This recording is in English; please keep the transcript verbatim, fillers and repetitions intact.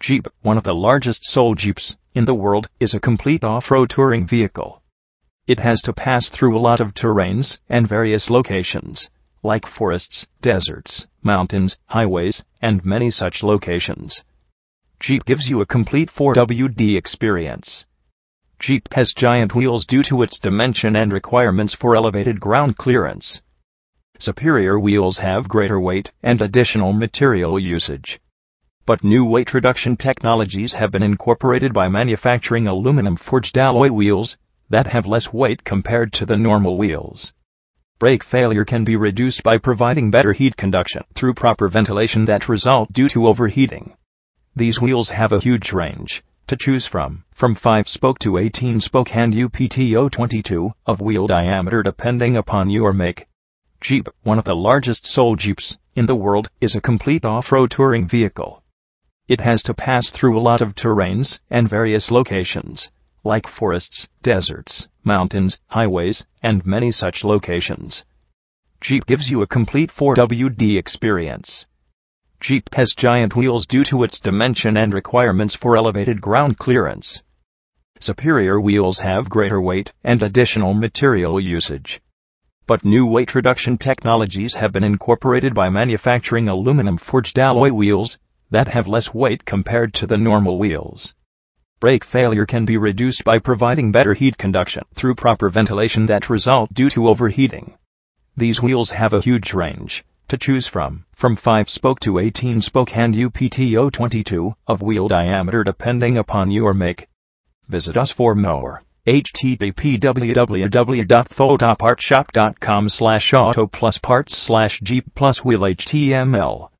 Jeep, one of the largest sold Jeeps in the world, is a complete off-road touring vehicle. It has to pass through a lot of terrains and various locations, like forests, deserts, mountains, highways, and many such locations. Jeep gives you a complete four W D experience. Jeep has giant wheels due to its dimension and requirements for elevated ground clearance. Superior wheels have greater weight and additional material usage. But new weight reduction technologies have been incorporated by manufacturing aluminum-forged alloy wheels that have less weight compared to the normal wheels. Brake failure can be reduced by providing better heat conduction through proper ventilation that result due to overheating. These wheels have a huge range to choose from, from five spoke to eighteen spoke and up to twenty-two of wheel diameter depending upon your make. Jeep, one of the largest sold Jeeps in the world, is a complete off-road touring vehicle. It has to pass through a lot of terrains and various locations, like forests, deserts, mountains, highways, and many such locations. Jeep gives you a complete four W D experience. Jeep has giant wheels due to its dimension and requirements for elevated ground clearance. Superior wheels have greater weight and additional material usage. But new weight reduction technologies have been incorporated by manufacturing aluminum-forged alloy wheels that have less weight compared to the normal wheels. Brake failure can be reduced by providing better heat conduction through proper ventilation that result due to overheating. These wheels have a huge range to choose from, from five spoke to eighteen spoke and up to twenty-two of wheel diameter depending upon your make. Visit us for more. H T T P w w w dot photopartshop dot com slash auto plus parts slash Jeep plus wheel H T M L